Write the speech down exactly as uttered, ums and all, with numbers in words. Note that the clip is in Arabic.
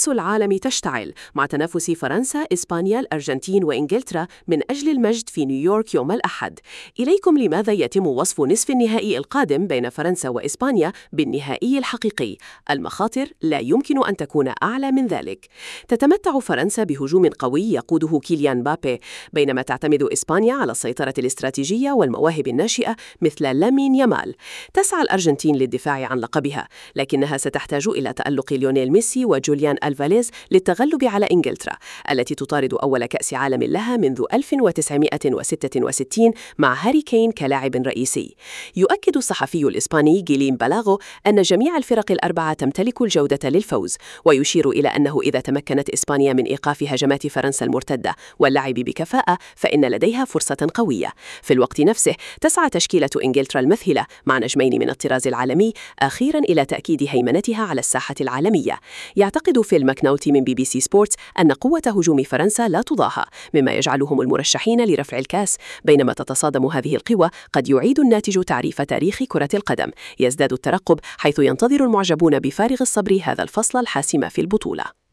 كأس العالم تشتعل مع تنافس فرنسا، إسبانيا، الأرجنتين وإنجلترا من أجل المجد في نيويورك يوم الأحد. إليكم لماذا يتم وصف نصف النهائي القادم بين فرنسا وإسبانيا بالنهائي الحقيقي؟ المخاطر لا يمكن أن تكون أعلى من ذلك. تتمتع فرنسا بهجوم قوي يقوده كيليان مبابي، بينما تعتمد إسبانيا على السيطرة الاستراتيجية والمواهب الناشئة مثل لامين يامال. تسعى الأرجنتين للدفاع عن لقبها، لكنها ستحتاج إلى تألق ليونيل ميسي وجوليان ألفاريز للتغلب على إنجلترا التي تطارد أول كأس عالم لها منذ ألف وتسعمائة وستة وستين مع هاري كين كلاعب رئيسي. يؤكد الصحفي الإسباني جيليم بالاغو أن جميع الفرق الأربعة تمتلك الجودة للفوز، ويشير إلى أنه إذا تمكنت إسبانيا من إيقاف هجمات فرنسا المرتدة واللعب بكفاءة فإن لديها فرصة قوية. في الوقت نفسه تسعى تشكيلة إنجلترا المذهلة مع نجمين من الطراز العالمي أخيراً إلى تأكيد هيمنتها على الساحة العالمية. يعتقد فيل ماكنولتي من بي بي سي سبورتس أن قوة هجوم فرنسا لا تضاهى، مما يجعلهم المرشحين لرفع الكاس. بينما تتصادم هذه القوى قد يعيد الناتج تعريف تاريخ كرة القدم. يزداد الترقب حيث ينتظر المعجبون بفارغ الصبر هذا الفصل الحاسم في البطولة.